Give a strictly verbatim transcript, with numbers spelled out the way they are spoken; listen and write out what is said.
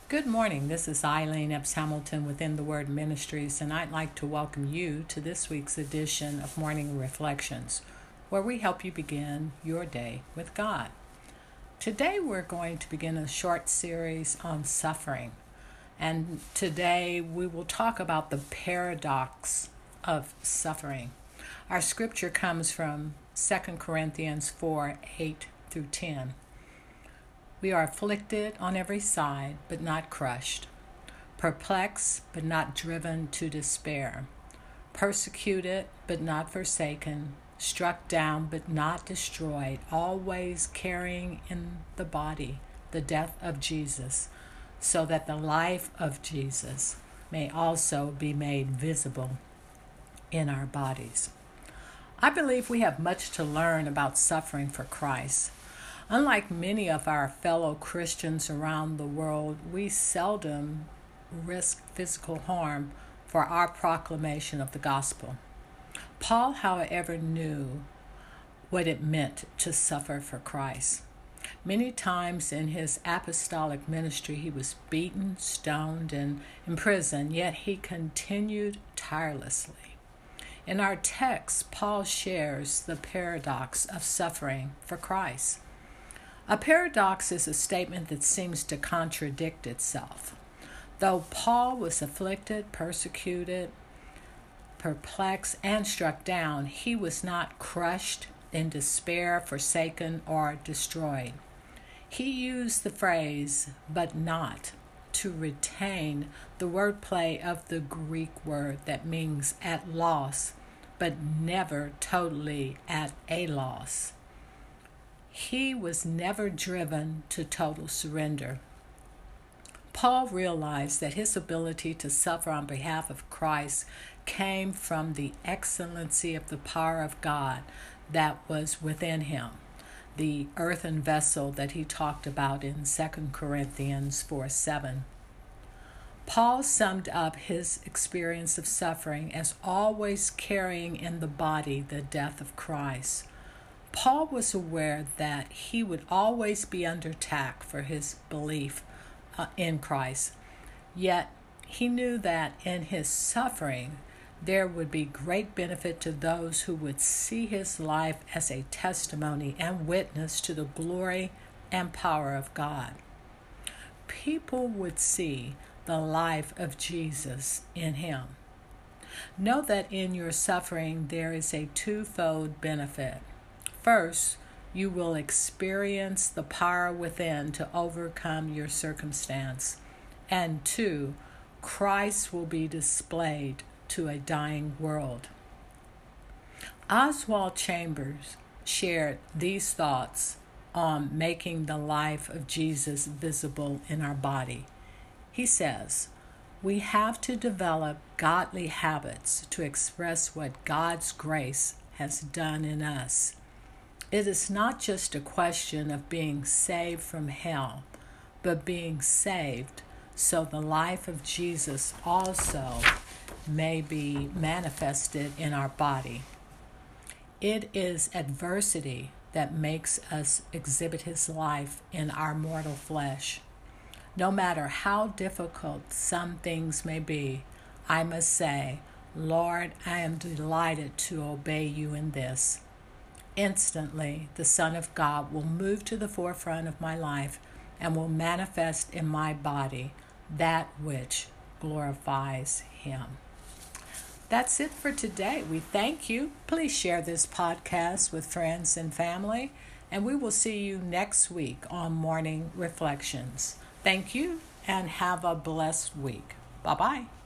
Good morning. This is Eileen Epps Hamilton within the Word Ministries, and I'd like to welcome you to this week's edition of Morning Reflections, where we help you begin your day with God. Today we're going to begin a short series on suffering, and today we will talk about the paradox of suffering. Our scripture comes from Second Corinthians four, eight through ten. We are afflicted on every side, but not crushed, perplexed, but not driven to despair, persecuted, but not forsaken, struck down, but not destroyed, always carrying in the body the death of Jesus, so that the life of Jesus may also be made visible in our bodies. I believe we have much to learn about suffering for Christ. Unlike many of our fellow Christians around the world, we seldom risk physical harm for our proclamation of the gospel. Paul, however, knew what it meant to suffer for Christ. Many times in his apostolic ministry, he was beaten, stoned, and imprisoned, yet he continued tirelessly. In our text, Paul shares the paradox of suffering for Christ. A paradox is a statement that seems to contradict itself. Though Paul was afflicted, persecuted, perplexed, and struck down, he was not crushed in despair, forsaken, or destroyed. He used the phrase, but not, to retain the wordplay of the Greek word that means at loss, but never totally at a loss. He was never driven to total surrender. Paul realized that his ability to suffer on behalf of Christ came from the excellency of the power of God that was within him, the earthen vessel that he talked about in Second Corinthians four seven. Paul summed up his experience of suffering as always carrying in the body the death of Christ. Paul was aware that he would always be under attack for his belief uh, in Christ, yet he knew that in his suffering there would be great benefit to those who would see his life as a testimony and witness to the glory and power of God. People would see the life of Jesus in him. Know that in your suffering there is a twofold benefit. First, you will experience the power within to overcome your circumstance. And two, Christ will be displayed to a dying world. Oswald Chambers shared these thoughts on making the life of Jesus visible in our body. He says, we have to develop godly habits to express what God's grace has done in us. It is not just a question of being saved from hell, but being saved so the life of Jesus also may be manifested in our body. It is adversity that makes us exhibit his life in our mortal flesh. No matter how difficult some things may be, I must say, Lord, I am delighted to obey you in this. Instantly, the Son of God will move to the forefront of my life and will manifest in my body that which glorifies him. That's it for today. We thank you. Please share this podcast with friends and family, and we will see you next week on Morning Reflections. Thank you, and have a blessed week. Bye-bye.